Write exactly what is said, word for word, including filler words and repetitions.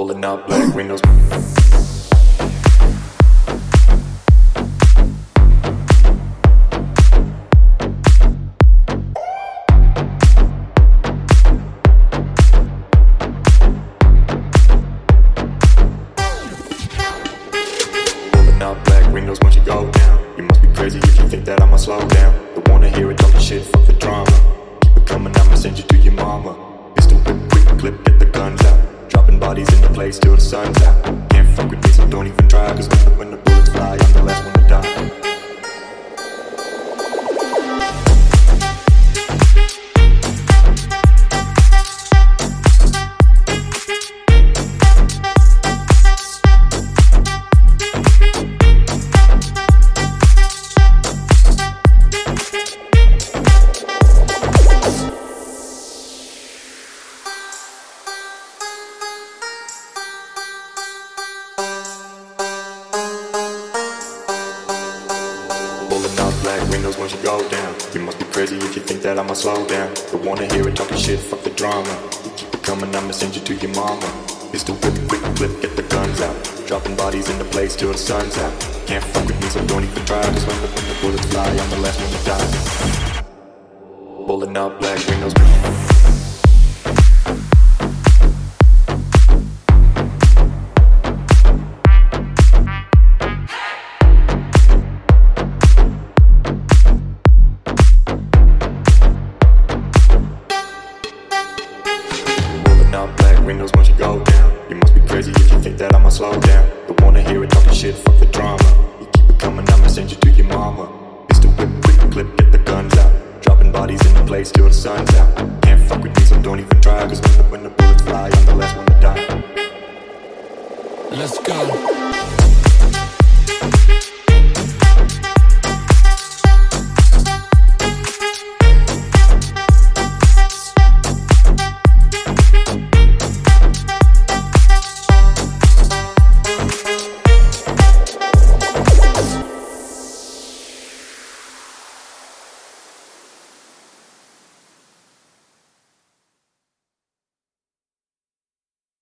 Pulling up black windows. Pulling up black windows once you go down. You must be crazy if you think that I'ma slow down. Don't wanna hear it talking shit, fuck the drama. Keep it coming, I'ma send you to your mama. Pistol whip, quick clip, get the guns out. Dropping bodies in the place till the sun's out. Can't fuck with me, so don't even try. Cause when the, when the bullets fly, I'm the last one to die. Pulling up black windows once you go down. You must be crazy if you think that I'ma slow down. Don't wanna hear it talking shit, fuck the drama. You keep it coming, I'ma send you to your mama. Pistol whip, quick clip, get the guns out. Dropping bodies in the place till the sun's out. Can't fuck with me, so don't even try. Cause when the, when the bullets fly, I'm the last one to die. Pulling up black windows. Up black windows once you go down. You must be crazy if you think that I'ma slow down. Don't wanna hear it talking shit, fuck the drama. You keep it coming, I'ma send you to your mama. Pistol whip, quick clip, get the guns out. Dropping bodies in the place till the sun's out. Can't fuck with me, so don't even try. Cause when the, when the bullets fly, I'm the last one to die. Let's go.